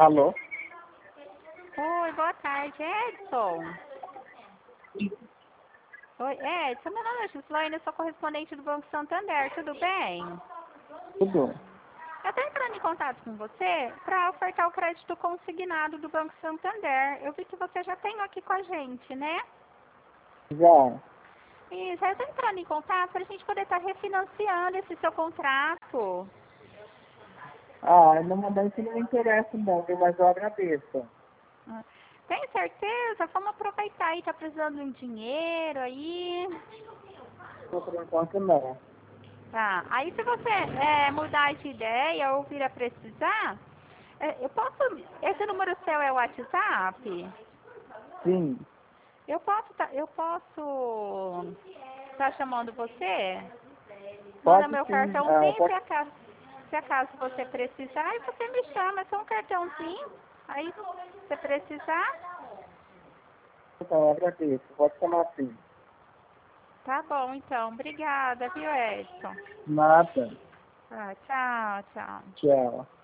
Alô? Oi, boa tarde, Edson. Oi, Edson, meu nome é Gislaine, eu sou correspondente do Banco Santander, tudo bem? Tudo? Eu estou entrando em contato com você para ofertar o crédito consignado do Banco Santander. Eu vi que você já tem aqui com a gente, né? Já. Isso, aí eu estou entrando em contato para a gente poder estar refinanciando esse seu contrato. No momento não me interessa não, viu? Mas eu agradeço. Tem certeza? Vamos aproveitar aí, tá precisando de um dinheiro aí. Por enquanto não. Tá, aí se você mudar de ideia ou vir a precisar, eu posso, esse número seu é o WhatsApp? Sim. Eu posso estar chamando você? Manda Pode meu sim. cartãozinho, Pode... se acaso você precisar, aí você me chama, é só um cartãozinho, aí se você precisar, Então, eu agradeço. Pode chamar assim. tá bom então, obrigada, viu, Edson? Nada. Tchau, tchau. Tchau.